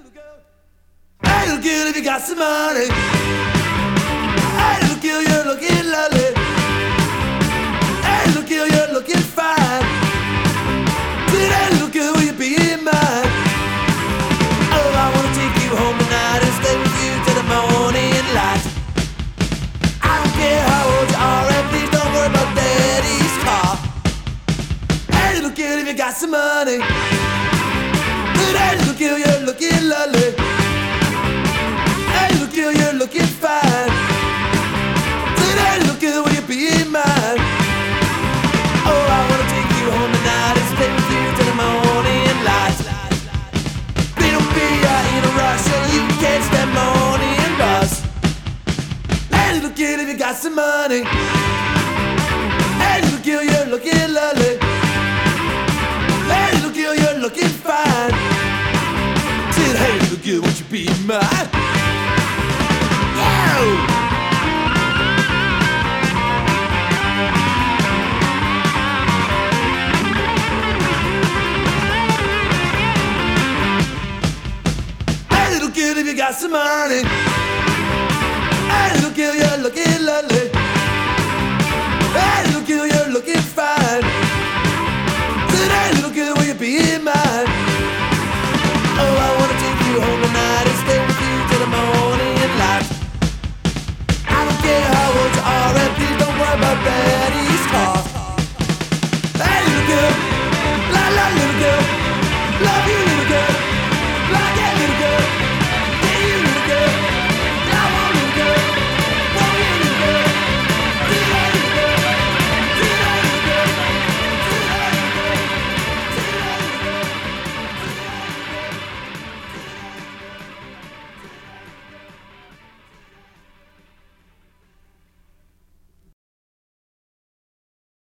Hey, little girl, if you got some money. Hey, little girl, you're looking lovely. Hey, little girl, you're looking fine. Hey, little girl, will you be mine? Oh, I wanna take you home tonight and stay with you till the morning light. I don't care how old you are, and please don't worry about daddy's car. Hey, little girl, if you got some money. Hey, little girl, you're looking lovely. Hey, little girl, you're looking fine. Hey, little girl, will you be mine? Oh, I wanna take you home tonight and stay with you till the morning light. Don't be in a rush and you can catch that morning bus. Hey, little girl, if you got some money. Hey, little girl, you're looking lovely. Hey, little girl, you're looking fine. Said, hey, little girl, won't you be mine? Yeah! If you got some money. Hey, little girl, you're looking lovely. Hey, little girl, you're looking fine. Said, hey, little girl, will you be mine?